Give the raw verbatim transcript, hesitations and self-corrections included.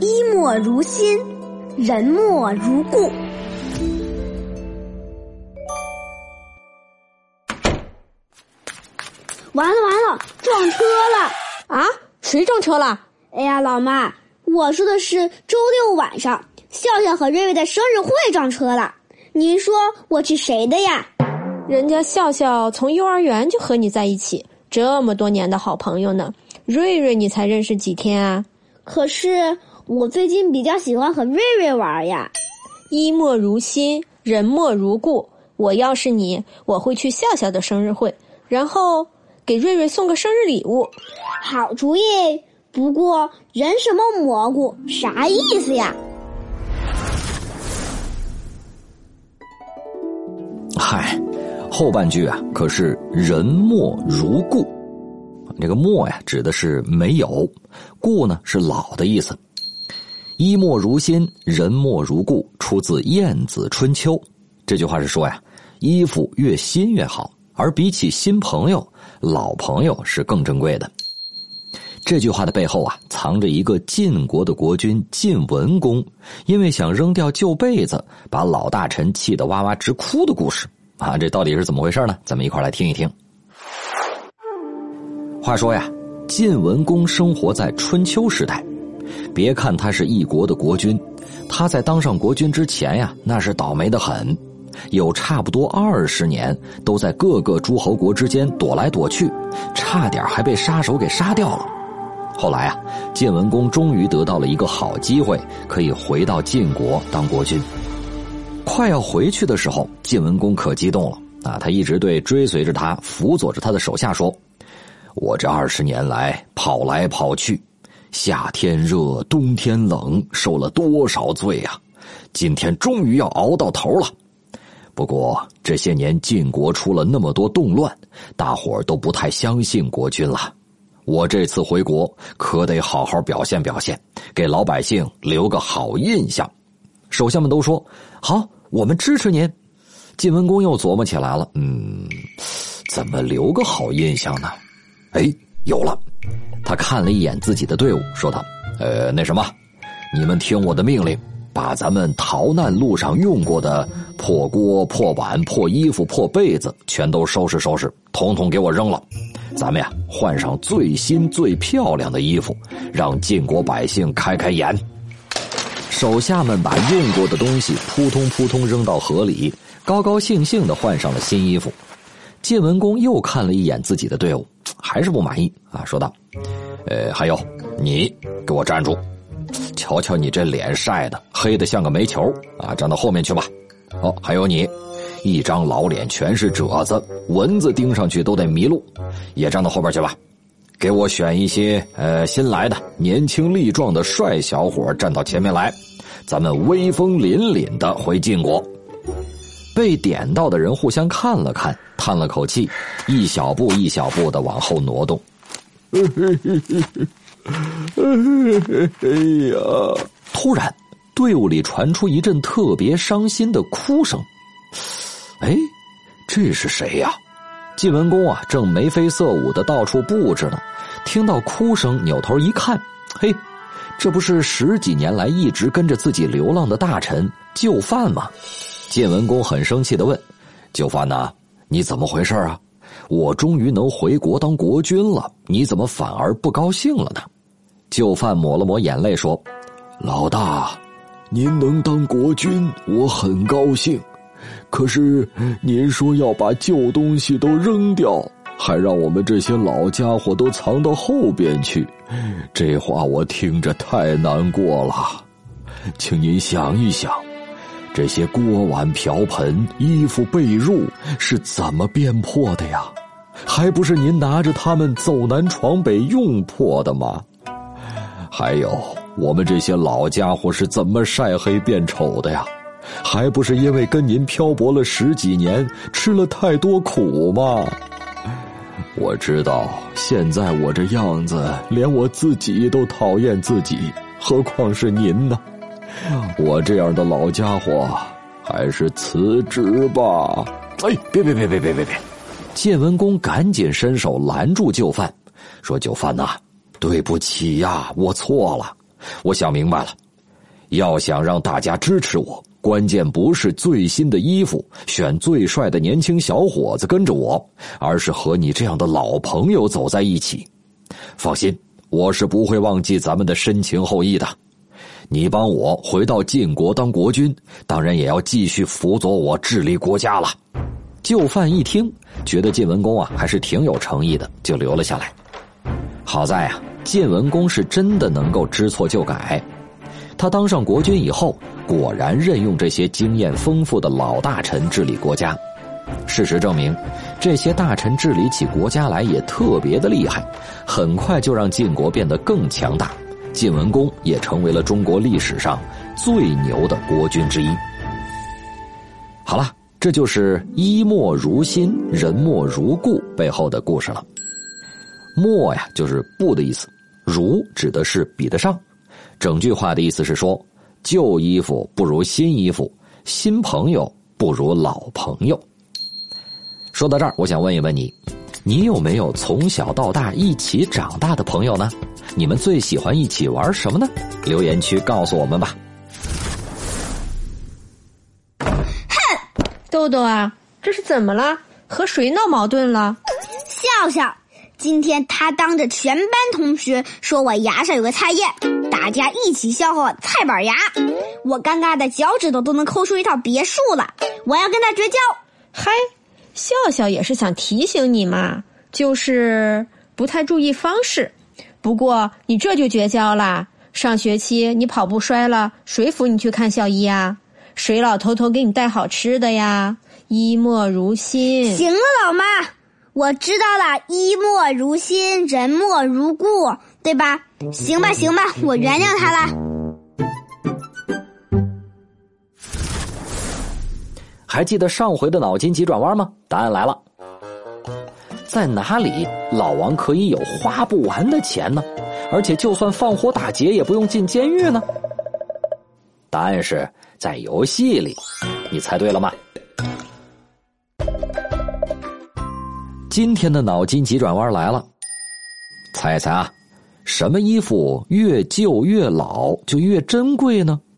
衣莫如新，人莫如故。完了完了，撞车了！ 啊？谁撞车了？ 哎呀，老妈，我说的是周六晚上，笑笑和瑞瑞的生日会撞车了。您说我是谁的呀？ 人家笑笑从幼儿园就和你在一起，这么多年的好朋友呢。瑞瑞你才认识几天啊？ 可是我最近比较喜欢和瑞瑞玩呀。 衣莫如新，人莫如故。我要是你，我会去笑笑的生日会，然后给瑞瑞送个生日礼物。 好主意，不过人什么蘑菇啥意思呀？ 嗨，后半句啊可是人莫如故。这个莫呀指的是没有，故呢是老的意思。衣莫如新，人莫如故，出自《晏子春秋》。这句话是说呀，衣服越新越好，而比起新朋友，老朋友是更珍贵的。这句话的背后啊，藏着一个晋国的国君晋文公，因为想扔掉旧被子，把老大臣气得哇哇直哭的故事啊！这到底是怎么回事呢？咱们一块来听一听。话说呀，晋文公生活在春秋时代，别看他是一国的国君，他在当上国君之前呀，那是倒霉得很。有差不多二十年都在各个诸侯国之间躲来躲去，差点还被杀手给杀掉了。后来啊，晋文公终于得到了一个好机会，可以回到晋国当国君。快要回去的时候，晋文公可激动了啊！他一直对追随着他、辅佐着他的手下说：“我这二十年来跑来跑去，夏天热，冬天冷，受了多少罪啊！今天终于要熬到头了。不过这些年晋国出了那么多动乱，大伙儿都不太相信国君了。我这次回国可得好好表现表现，给老百姓留个好印象。”手下们都说：“好，我们支持您。”晋文公又琢磨起来了，嗯，怎么留个好印象呢？哎，有了！他看了一眼自己的队伍，说道：“呃，那什么，你们听我的命令，把咱们逃难路上用过的破锅、破碗、破衣服、破被子全都收拾收拾，统统给我扔了。咱们呀，换上最新最漂亮的衣服，让晋国百姓开开眼。”手下们把用过的东西扑通扑通扔到河里，高高兴兴地换上了新衣服。晋文公又看了一眼自己的队伍，还是不满意啊，说道：“呃，还有，你给我站住！瞧瞧你这脸晒的黑得像个煤球啊，站到后面去吧。哦，还有你，一张老脸全是褶子，蚊子叮上去都得迷路，也站到后边去吧。给我选一些呃新来的年轻力壮的帅小伙站到前面来，咱们威风凛凛的回晋国。”被点到的人互相看了看，叹了口气，一小步一小步的往后挪动。哎呀！突然，队伍里传出一阵特别伤心的哭声。哎，这是谁呀？晋文公啊，正眉飞色舞的到处布置呢，听到哭声，扭头一看，嘿，这不是十几年来一直跟着自己流浪的大臣就范吗？晋文公很生气地问：“就范呐，你怎么回事啊？我终于能回国当国君了，你怎么反而不高兴了呢？”就范抹了抹眼泪说：“老大，您能当国君，我很高兴。可是您说要把旧东西都扔掉，还让我们这些老家伙都藏到后边去，这话我听着太难过了。请您想一想，这些锅碗瓢盆、衣服被褥是怎么变破的呀？还不是您拿着它们走南闯北用破的吗？还有，我们这些老家伙是怎么晒黑变丑的呀？还不是因为跟您漂泊了十几年，吃了太多苦吗？我知道，现在我这样子，连我自己都讨厌自己，何况是您呢？我这样的老家伙，还是辞职吧。哎，别别别别别别别！晋文公赶紧伸手拦住就范，说：“就范呐，对不起呀，我错了。 我想明白了，要想让大家支持我，关键不是最新的衣服，选最帅的年轻小伙子跟着我，而是和你这样的老朋友走在一起。放心，我是不会忘记咱们的深情厚谊的。你帮我回到晋国当国君，当然也要继续辅佐我治理国家了。就范一听，觉得晋文公啊还是挺有诚意的，就留了下来。好在啊，晋文公是真的能够知错就改。他当上国君以后，果然任用这些经验丰富的老大臣治理国家。事实证明，这些大臣治理起国家来也特别的厉害，很快就让晋国变得更强大。晋文公也成为了中国历史上最牛的国君之一。好了，这就是衣莫如新，人莫如故背后的故事了。莫呀，就是不的意思，如指的是比得上。整句话的意思是说，旧衣服不如新衣服，新朋友不如老朋友。说到这儿，我想问一问你，你有没有从小到大一起长大的朋友呢？你们最喜欢一起玩什么呢？留言区告诉我们吧。 哼， 豆豆啊，这是怎么了？和谁闹矛盾了？ 笑笑，今天他当着全班同学说我牙上有个菜叶，大家一起笑话我菜板牙，我尴尬的脚趾头都能抠出一套别墅了，我要跟他绝交。 嗨，笑笑也是想提醒你嘛，就是不太注意方式。不过你这就绝交啦？上学期你跑步摔了，谁扶你去看校医啊？谁老偷偷给你带好吃的呀？衣莫如新。 行了，老妈，我知道了，衣莫如新，人莫如故，对吧？行吧行吧，我原谅他了。 还记得上回的脑筋急转弯吗？答案来了。在哪里老王可以有花不完的钱呢？而且就算放火打劫也不用进监狱呢？答案是在游戏里。你猜对了吗？今天的脑筋急转弯来了，猜一猜啊，什么衣服越旧越老就越珍贵呢？